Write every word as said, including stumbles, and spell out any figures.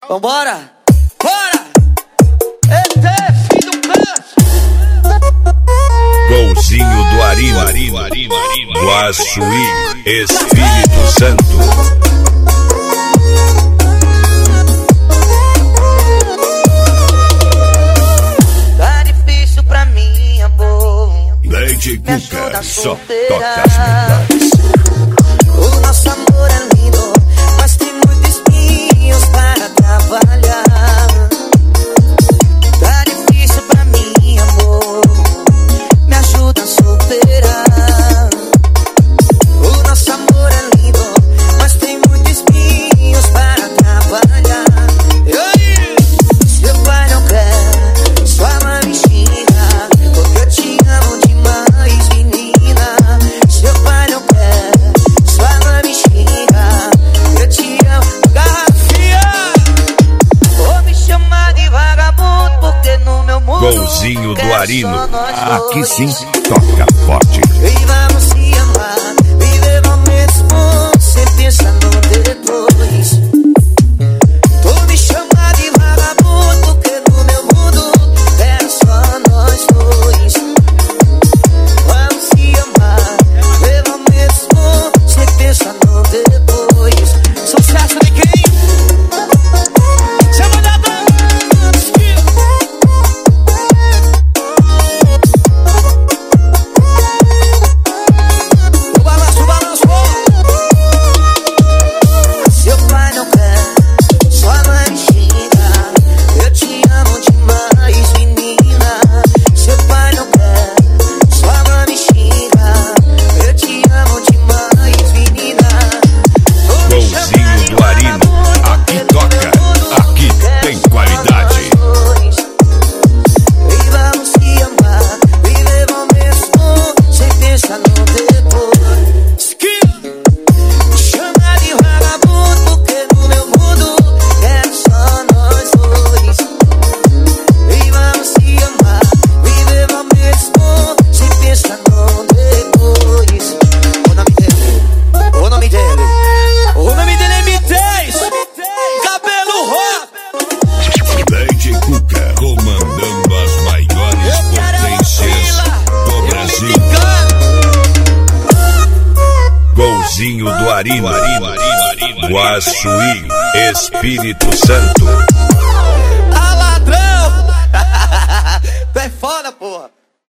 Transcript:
Vambora! Bora! Eita, filho do canto! Golzinho do Arino, Guaçuí, Espírito Santo. Tá difícil pra mim, amor. Lady Cuca, só toca as melhores. O nosso amor é lindo, mas tem muitos espinhos para trabalhar. Tá difícil pra mim, amor. Me ajuda a superar. O nosso amor é lindo, mas tem muitos espinhos para trabalhar. Seu pai não quer, sua mãe me xinga, porque eu te amo demais, menina. Seu pai não quer, sua mãe me xinga, eu te amo, garrafinha. Vou me chamar de vagabundo, porque no meu mundo Golzinho do Arino, aqui sim toca forte. E vamos se amar, viver momentos bons, sem pensar no depois. Vou me chamar de vagabundo, porque no meu mundo era só nós dois. Vamos se amar, viver momentos bons, sem pensar no depois. Sucesso de quem? Chama da banda! O balanço, o balanço, oh! Seu pai não quer, sua mãe me xinga, eu te amo demais, menina. Seu pai não quer, sua mãe me xinga, eu te amo demais, menina. Golzinho do Arino, aqui toca, aqui tem qualidade. E vamos se amar, viver momentos bons, sem pensar no depois. Chama de vagabundo, porque no meu mundo é só nós dois. E vamos se amar, viver momentos bons, sem pensar no depois. O nome dele, o nome dele, o nome dele é M dez, cabelo rosa. Lady Cuca, comandando as maiores potências do Brasil. Golzinho do Arino, Guaçuí, Espírito Santo.